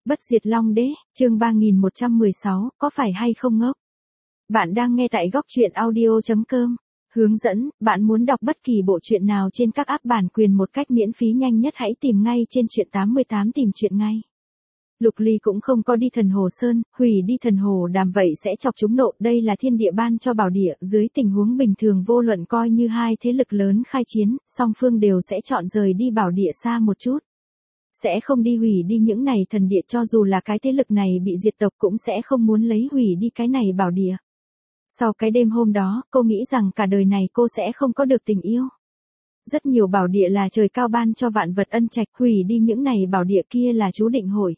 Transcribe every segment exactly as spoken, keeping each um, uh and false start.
Bất diệt Long Đế, chương ba nghìn một trăm mười sáu, có phải hay không ngốc? Bạn đang nghe tại góc truyện audio chấm com. Hướng dẫn, bạn muốn đọc bất kỳ bộ truyện nào trên các app bản quyền một cách miễn phí nhanh nhất hãy tìm ngay trên truyện tám mươi tám tìm truyện ngay. Lục Ly cũng không có đi Thần Hồ Sơn, hủy đi Thần Hồ Đàm vậy sẽ chọc chúng nộ, đây là thiên địa ban cho bảo địa, dưới tình huống bình thường vô luận coi như hai thế lực lớn khai chiến, song phương đều sẽ chọn rời đi bảo địa xa một chút. Sẽ không đi hủy đi những này thần địa, cho dù là cái thế lực này bị diệt tộc cũng sẽ không muốn lấy hủy đi cái này bảo địa. Sau cái đêm hôm đó, cô nghĩ rằng cả đời này cô sẽ không có được tình yêu. Rất nhiều bảo địa là trời cao ban cho vạn vật ân trạch, hủy đi những này bảo địa kia là chú định hội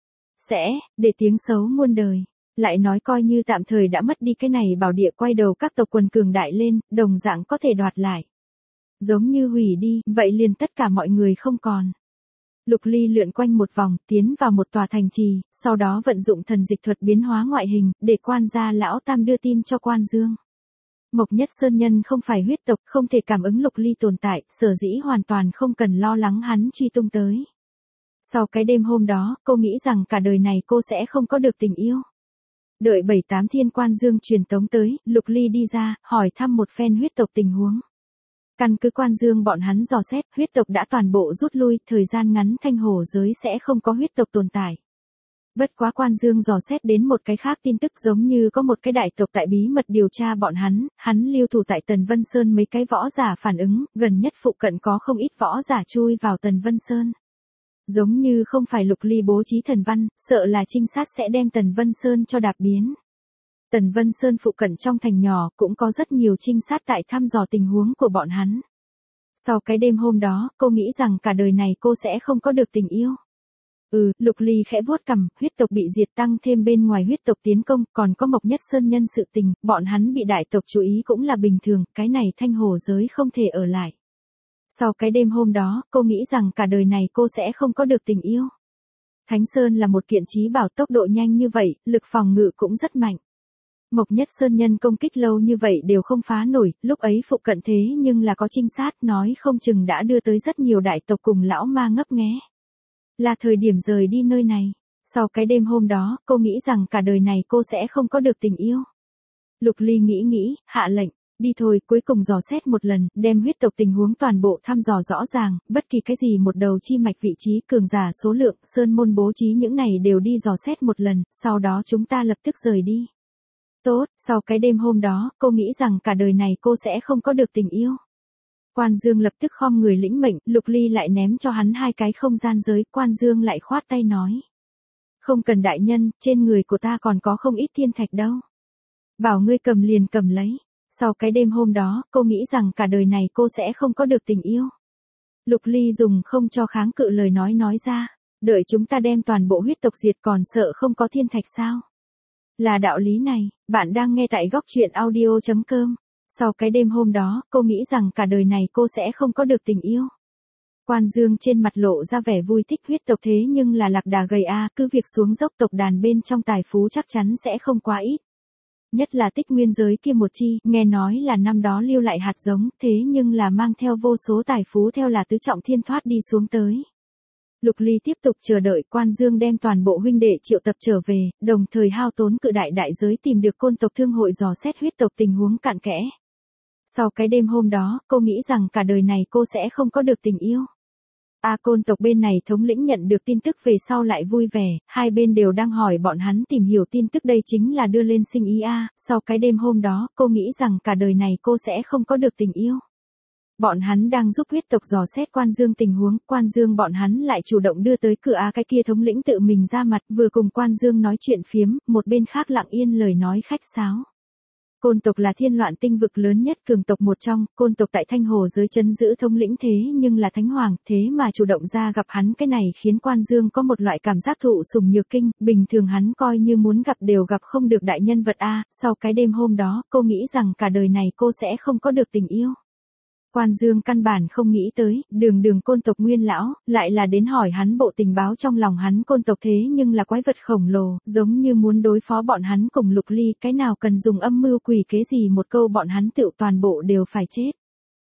sẽ để tiếng xấu muôn đời. Lại nói coi như tạm thời đã mất đi cái này bảo địa, quay đầu các tộc quần cường đại lên, đồng dạng có thể đoạt lại. Giống như hủy đi, vậy liền tất cả mọi người không còn. Lục Ly lượn quanh một vòng, tiến vào một tòa thành trì, sau đó vận dụng thần dịch thuật biến hóa ngoại hình, để quan gia lão tam đưa tin cho Quan Dương. Mộc Nhất Sơn Nhân không phải huyết tộc, không thể cảm ứng Lục Ly tồn tại, sở dĩ hoàn toàn không cần lo lắng hắn truy tung tới. Sau cái đêm hôm đó, cô nghĩ rằng cả đời này cô sẽ không có được tình yêu. Đợi bảy tám thiên Quan Dương truyền tống tới, Lục Ly đi ra, hỏi thăm một phen huyết tộc tình huống. Căn cứ Quan Dương bọn hắn dò xét, huyết tộc đã toàn bộ rút lui, thời gian ngắn thanh hồ giới sẽ không có huyết tộc tồn tại. Bất quá Quan Dương dò xét đến một cái khác tin tức, giống như có một cái đại tộc tại bí mật điều tra bọn hắn, hắn lưu thủ tại Tần Vân Sơn, mấy cái võ giả phản ứng, gần nhất phụ cận có không ít võ giả chui vào Tần Vân Sơn. Giống như không phải Lục Ly bố trí thần văn, sợ là trinh sát sẽ đem Tần Vân Sơn cho đạp biến. Tần Vân Sơn phụ cận trong thành nhỏ cũng có rất nhiều trinh sát tại thăm dò tình huống của bọn hắn. Sau cái đêm hôm đó, cô nghĩ rằng cả đời này cô sẽ không có được tình yêu. Ừ, Lục Ly khẽ vuốt cằm, huyết tộc bị diệt tăng thêm bên ngoài huyết tộc tiến công, còn có Mộc Nhất Sơn Nhân sự tình, bọn hắn bị đại tộc chú ý cũng là bình thường, cái này thanh hồ giới không thể ở lại. Sau cái đêm hôm đó, cô nghĩ rằng cả đời này cô sẽ không có được tình yêu. Thánh Sơn là một kiện chí bảo, tốc độ nhanh như vậy, lực phòng ngự cũng rất mạnh. Mộc Nhất Sơn Nhân công kích lâu như vậy đều không phá nổi, lúc ấy phụ cận thế nhưng là có trinh sát, nói không chừng đã đưa tới rất nhiều đại tộc cùng lão ma ngấp nghé. Là thời điểm rời đi nơi này. Sau cái đêm hôm đó, cô nghĩ rằng cả đời này cô sẽ không có được tình yêu. Lục Ly nghĩ nghĩ, hạ lệnh, đi thôi, cuối cùng dò xét một lần, đem huyết tộc tình huống toàn bộ thăm dò rõ ràng, bất kỳ cái gì một đầu chi mạch vị trí, cường giả số lượng, sơn môn bố trí những này đều đi dò xét một lần, sau đó chúng ta lập tức rời đi. Tốt, sau cái đêm hôm đó, cô nghĩ rằng cả đời này cô sẽ không có được tình yêu. Quan Dương lập tức khom người lĩnh mệnh, Lục Ly lại ném cho hắn hai cái không gian giới, Quan Dương lại khoát tay nói. Không cần đại nhân, trên người của ta còn có không ít thiên thạch đâu. Bảo ngươi cầm liền cầm lấy. Sau cái đêm hôm đó, cô nghĩ rằng cả đời này cô sẽ không có được tình yêu. Lục Ly dùng không cho kháng cự lời nói nói ra, đợi chúng ta đem toàn bộ huyết tộc diệt còn sợ không có thiên thạch sao? Là đạo lý này, bạn đang nghe tại góc truyện audio chấm com. Sau cái đêm hôm đó, cô nghĩ rằng cả đời này cô sẽ không có được tình yêu. Quan Dương trên mặt lộ ra vẻ vui thích, huyết tộc thế nhưng là lạc đà gầy a, cứ việc xuống dốc tộc đàn bên trong tài phú chắc chắn sẽ không quá ít. Nhất là Tích Nguyên giới kia một chi, nghe nói là năm đó lưu lại hạt giống, thế nhưng là mang theo vô số tài phú theo là tứ trọng thiên thoát đi xuống tới. Lục Ly tiếp tục chờ đợi, Quan Dương đem toàn bộ huynh đệ triệu tập trở về, đồng thời hao tốn cự đại đại giới tìm được côn tộc thương hội dò xét huyết tộc tình huống cặn kẽ. Sau cái đêm hôm đó, cô nghĩ rằng cả đời này cô sẽ không có được tình yêu. A côn tộc bên này thống lĩnh nhận được tin tức về sau lại vui vẻ, hai bên đều đang hỏi bọn hắn tìm hiểu tin tức, đây chính là đưa lên sinh ý a. Sau cái đêm hôm đó, cô nghĩ rằng cả đời này cô sẽ không có được tình yêu. Bọn hắn đang giúp huyết tộc dò xét Quan Dương tình huống, Quan Dương bọn hắn lại chủ động đưa tới cửa a, cái kia thống lĩnh tự mình ra mặt, vừa cùng Quan Dương nói chuyện phiếm, một bên khác lặng yên lời nói khách sáo. Côn tộc là thiên loạn tinh vực lớn nhất cường tộc một trong, côn tộc tại Thanh Hồ giới trấn giữ thống lĩnh thế nhưng là thánh hoàng, thế mà chủ động ra gặp hắn, cái này khiến Quan Dương có một loại cảm giác thụ sủng nhược kinh, bình thường hắn coi như muốn gặp đều gặp không được đại nhân vật a. Sau cái đêm hôm đó, cô nghĩ rằng cả đời này cô sẽ không có được tình yêu. Quan Dương căn bản không nghĩ tới, đường đường côn tộc nguyên lão, lại là đến hỏi hắn bộ tình báo trong lòng hắn, côn tộc thế nhưng là quái vật khổng lồ, giống như muốn đối phó bọn hắn cùng Lục Ly, cái nào cần dùng âm mưu quỷ kế gì một câu bọn hắn tự toàn bộ đều phải chết.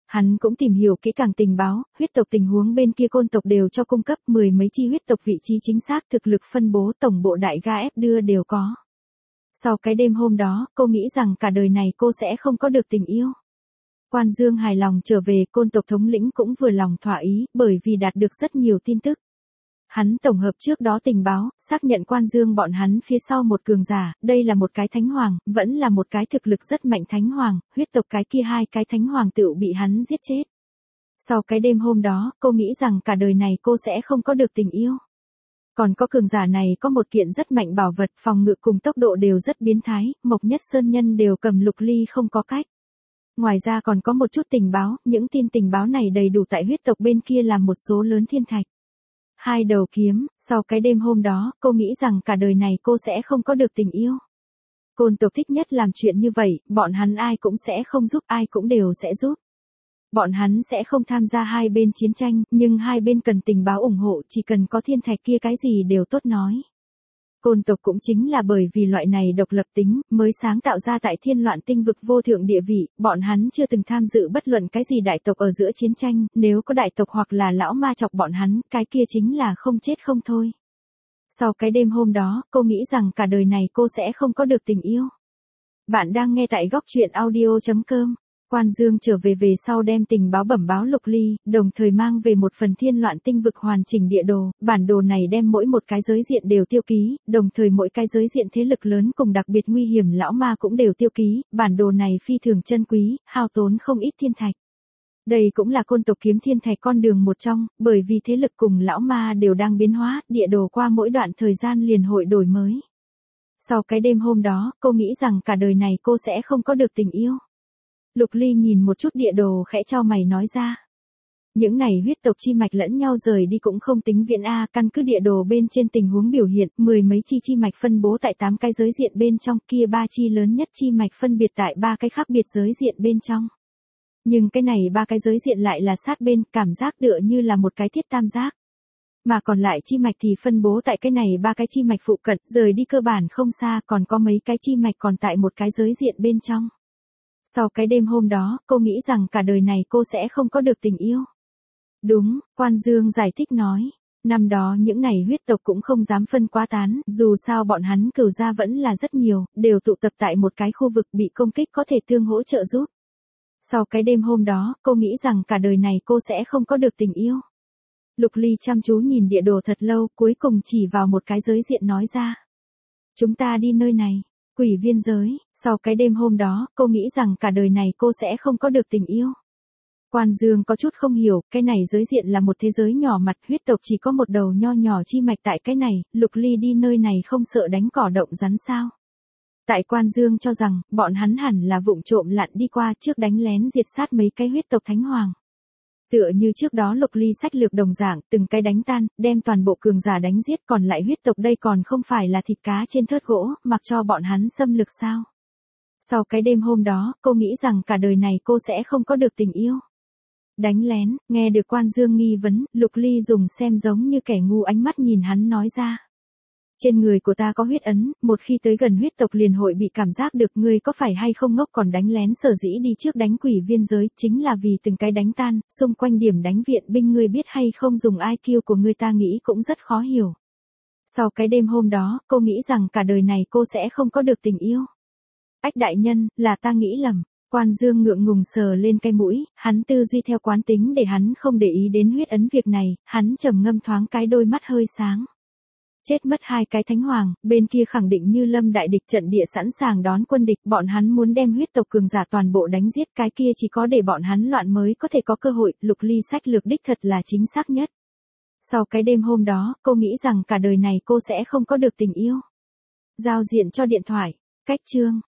Hắn cũng tìm hiểu kỹ càng tình báo, huyết tộc tình huống bên kia côn tộc đều cho cung cấp, mười mấy chi huyết tộc vị trí chính xác, thực lực phân bố, tổng bộ đại ga ép đưa đều có. Sau cái đêm hôm đó, cô nghĩ rằng cả đời này cô sẽ không có được tình yêu. Quan Dương hài lòng trở về, côn tộc thống lĩnh cũng vừa lòng thỏa ý, bởi vì đạt được rất nhiều tin tức. Hắn tổng hợp trước đó tình báo, xác nhận Quan Dương bọn hắn phía sau một cường giả, đây là một cái thánh hoàng, vẫn là một cái thực lực rất mạnh thánh hoàng, huyết tộc cái kia hai cái thánh hoàng tự bị hắn giết chết. Sau cái đêm hôm đó, cô nghĩ rằng cả đời này cô sẽ không có được tình yêu. Còn có cường giả này có một kiện rất mạnh bảo vật, phòng ngự cùng tốc độ đều rất biến thái, Mộc Nhất Sơn Nhân đều cầm Lục Ly không có cách. Ngoài ra còn có một chút tình báo, những tin tình báo này đầy đủ tại huyết tộc bên kia làm một số lớn thiên thạch. Hai đầu kiếm, sau cái đêm hôm đó, cô nghĩ rằng cả đời này cô sẽ không có được tình yêu. Côn tộc thích nhất làm chuyện như vậy, bọn hắn ai cũng sẽ không giúp, ai cũng đều sẽ giúp. Bọn hắn sẽ không tham gia hai bên chiến tranh, nhưng hai bên cần tình báo ủng hộ, chỉ cần có thiên thạch kia cái gì đều tốt nói. Côn tộc cũng chính là bởi vì loại này độc lập tính, mới sáng tạo ra tại thiên loạn tinh vực vô thượng địa vị, bọn hắn chưa từng tham dự bất luận cái gì đại tộc ở giữa chiến tranh, nếu có đại tộc hoặc là lão ma chọc bọn hắn, cái kia chính là không chết không thôi. Sau cái đêm hôm đó, cô nghĩ rằng cả đời này cô sẽ không có được tình yêu. Bạn đang nghe tại góc truyện audio chấm com. Quan Dương trở về về sau đem tình báo bẩm báo Lục Ly, đồng thời mang về một phần thiên loạn tinh vực hoàn chỉnh địa đồ, bản đồ này đem mỗi một cái giới diện đều tiêu ký, đồng thời mỗi cái giới diện thế lực lớn cùng đặc biệt nguy hiểm lão ma cũng đều tiêu ký, bản đồ này phi thường chân quý, hao tốn không ít thiên thạch. Đây cũng là côn tộc kiếm thiên thạch con đường một trong, bởi vì thế lực cùng lão ma đều đang biến hóa, địa đồ qua mỗi đoạn thời gian liền hội đổi mới. Sau cái đêm hôm đó, cô nghĩ rằng cả đời này cô sẽ không có được tình yêu. Lục Ly nhìn một chút địa đồ khẽ chau mày nói ra. Những này huyết tộc chi mạch lẫn nhau rời đi cũng không tính viện A, căn cứ địa đồ bên trên tình huống biểu hiện, mười mấy chi chi mạch phân bố tại tám cái giới diện bên trong, kia ba chi lớn nhất chi mạch phân biệt tại ba cái khác biệt giới diện bên trong. Nhưng cái này ba cái giới diện lại là sát bên, cảm giác tựa như là một cái thiết tam giác. Mà còn lại chi mạch thì phân bố tại cái này ba cái chi mạch phụ cận, rời đi cơ bản không xa, còn có mấy cái chi mạch còn tại một cái giới diện bên trong. Sau cái đêm hôm đó, cô nghĩ rằng cả đời này cô sẽ không có được tình yêu. Đúng, Quan Dương giải thích nói. Năm đó những này huyết tộc cũng không dám phân quá tán, dù sao bọn hắn cửu gia vẫn là rất nhiều, đều tụ tập tại một cái khu vực bị công kích có thể tương hỗ trợ giúp. Sau cái đêm hôm đó, cô nghĩ rằng cả đời này cô sẽ không có được tình yêu. Lục Ly chăm chú nhìn địa đồ thật lâu, cuối cùng chỉ vào một cái giới diện nói ra. Chúng ta đi nơi này. Quỷ viên giới, sau cái đêm hôm đó, cô nghĩ rằng cả đời này cô sẽ không có được tình yêu. Quan Dương có chút không hiểu, cái này giới diện là một thế giới nhỏ mặt, huyết tộc chỉ có một đầu nho nhỏ chi mạch tại cái này, Lục Ly đi nơi này không sợ đánh cỏ động rắn sao. Tại Quan Dương cho rằng, bọn hắn hẳn là vụng trộm lặn đi qua trước đánh lén diệt sát mấy cái huyết tộc thánh hoàng. Tựa như trước đó Lục Ly sách lược đồng dạng, từng cái đánh tan, đem toàn bộ cường giả đánh giết, còn lại huyết tộc đây còn không phải là thịt cá trên thớt gỗ, mặc cho bọn hắn xâm lược sao. Sau cái đêm hôm đó, cô nghĩ rằng cả đời này cô sẽ không có được tình yêu. Đánh lén, nghe được Quan Dương nghi vấn, Lục Ly dùng xem giống như kẻ ngu ánh mắt nhìn hắn nói ra. Trên người của ta có huyết ấn, một khi tới gần huyết tộc liền hội bị cảm giác được, ngươi có phải hay không ngốc, còn đánh lén sở dĩ đi trước đánh quỷ viên giới, chính là vì từng cái đánh tan, xung quanh điểm đánh viện binh, ngươi biết hay không, dùng i kiu của ngươi ta nghĩ cũng rất khó hiểu. Sau cái đêm hôm đó, cô nghĩ rằng cả đời này cô sẽ không có được tình yêu. Ách đại nhân, là ta nghĩ lầm. Quan Dương ngượng ngùng sờ lên cái mũi, hắn tư duy theo quán tính để hắn không để ý đến huyết ấn việc này, hắn trầm ngâm thoáng cái đôi mắt hơi sáng. Chết mất hai cái thánh hoàng, bên kia khẳng định như lâm đại địch, trận địa sẵn sàng đón quân địch, bọn hắn muốn đem huyết tộc cường giả toàn bộ đánh giết, cái kia chỉ có để bọn hắn loạn mới có thể có cơ hội, Lục Ly sách lược đích thật là chính xác nhất. Sau cái đêm hôm đó, cô nghĩ rằng cả đời này cô sẽ không có được tình yêu. Giao diện cho điện thoại, cách chương.